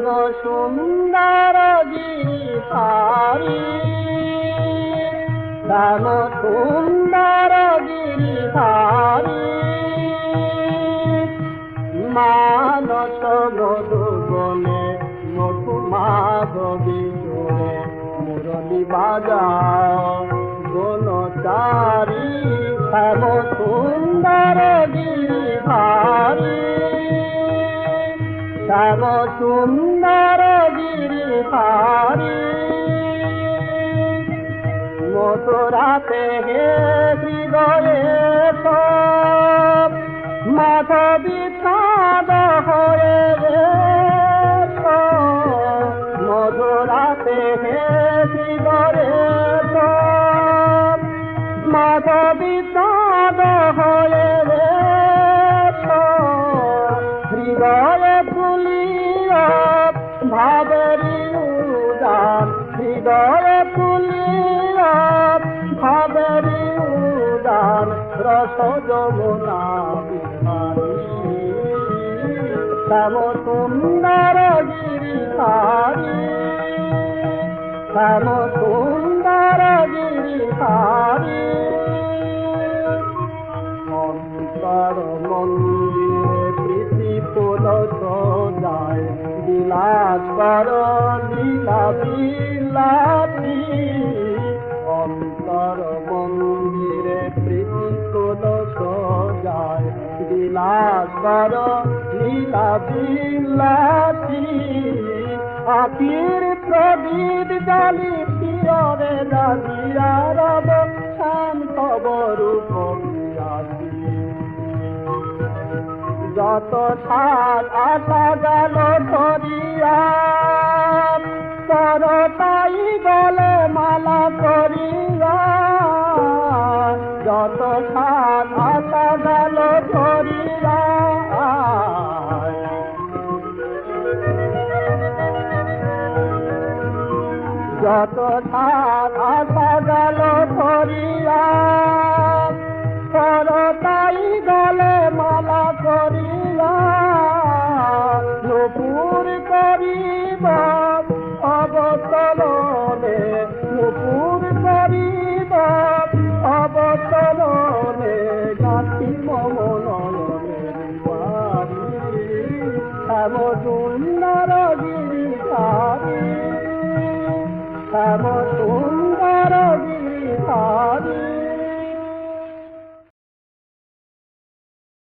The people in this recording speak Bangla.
শ্যাম সুন্দর গিরিধারী, শ্যাম সুন্দর গিরিধারী, মানস মধুবনে মধু মাধবী সুরে মুরলী বাজাও গুণচারী। শ্যাম সুন্দর গিরিধারী, শ্যাম সুন্দর গিরিধারী, মথুরাতে হে হৃদয়ে মাধবী চাঁদ হয়ে মধুরাতে হে হৃদয়ে মাধবী চাঁদ হয়ে হৃদয়ে ফুলিয়া ভাবেরি উদান, হৃদয়ে ফুলিয়া ভাবেরি উদান, রস যমুনা বিহারী। শ্যাম সুন্দর গিরিধারী, শ্যাম সুন্দর গিরিধারী, অন্তর মন্দিরে প্রীতি ফুল সজায় বিলাস কর লীলা বিলাসী। অন্তর মন্দিরে প্রীতি ফুল সজায় বিলাস কর লীলা বিলাসী। আখির প্রদীপ জালি চিরে রাজিয়া রব শান্ত রূপ বিরাজি। যত সাত আসা গেল ধরিয়া করতাই গলে মালা করিয়া। যত সাত আসা গেল ধরিয়া যত সাত আসা গেল ধরিয়া করতাই গলে মালা করিয়া। নুপুর করিব অবতরণে, নুপুর করিব অবতরণে, গাঁথি মম নয়নের বাড়ি। শ্যাম সুন্দর গিরিধারী, শ্যাম